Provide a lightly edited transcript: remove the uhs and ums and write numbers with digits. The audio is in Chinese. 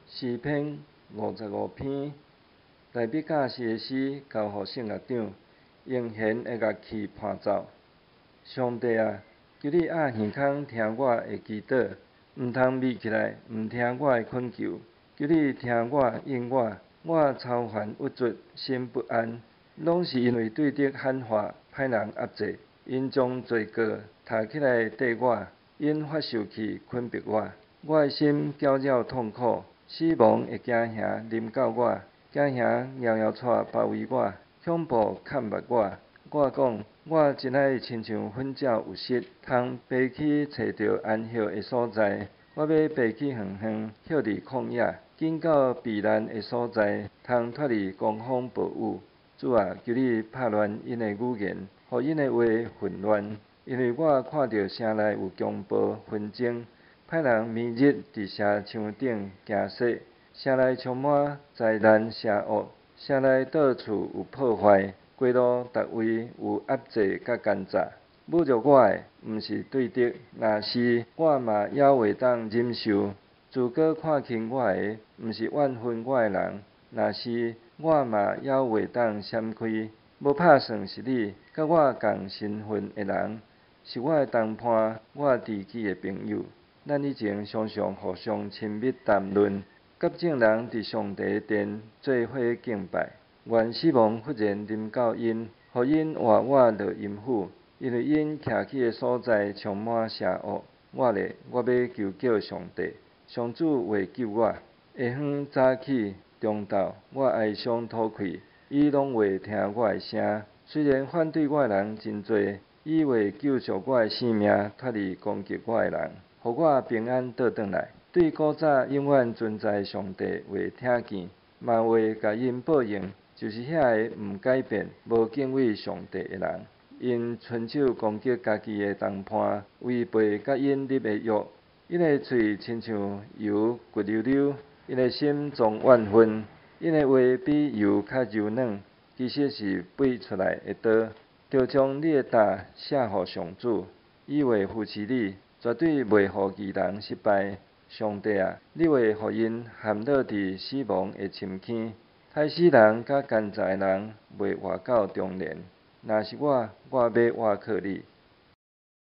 诗篇55篇，大笔教士的诗交予圣乐长，用弦的乐器伴奏。上帝啊，求你压耳孔听我的祈祷，毋通眯起来，毋听我的恳求。求你听我应我操烦郁卒，心不安，拢是因为对敌喊话，歹人压制，因将罪过抬起来缀我，因发受气困逼我。我的心搅扰痛苦，死亡的惊吓临到我，惊吓遥遥带包围我，恐怖砍灭我。我讲，我真爱亲像粉鸟有翼，通飞去找着安歇的所在。我要飞去远远，歇伫旷野，紧到避难的所在，通脱离狂风暴雨。主啊，求你拍乱因的语言，互因的话混乱，因为我看到城内有强暴纷争。歹人暝日伫城墙顶行驶，城内充满灾难邪恶，城内到处有破坏，街路逐位有压制甲奸诈。侮辱我的，毋是对敌，若是我嘛也袂当忍受。自个看轻我的，毋是怨恨我的人，若是我嘛也袂当闪开。无拍算是你，甲我共身份的人，是我的同伴，我知己的朋友。咱以前常常互相亲密谈论，甲众人伫上帝的殿做伙敬拜。愿死亡忽然临到因，互因活我落阴府，因为因徛起的所在充满邪恶。我要求救上帝，上主会救我。下昏早起中昼，我哀伤吐气，伊拢袂听我的声。虽然反对我的人真多，伊会救赎我的性命，脱离攻击我的人。互我平安倒转来，对古早永远存在上帝会听见，嘛会甲因报应，就是遐个毋改变、无敬畏上帝的人。因伸手攻击家己的同伴，违背甲因立的约。因的喙亲像油骨溜溜，因的心装怨恨，因的话比油较柔软，其实是飞出来的刀。就将你的答写互上主，伊会扶持你。绝对袂互异人失败。上帝啊，你会互因陷落伫死亡的深坑，害死人甲奸诈的人袂活到中年。若是我要活靠你。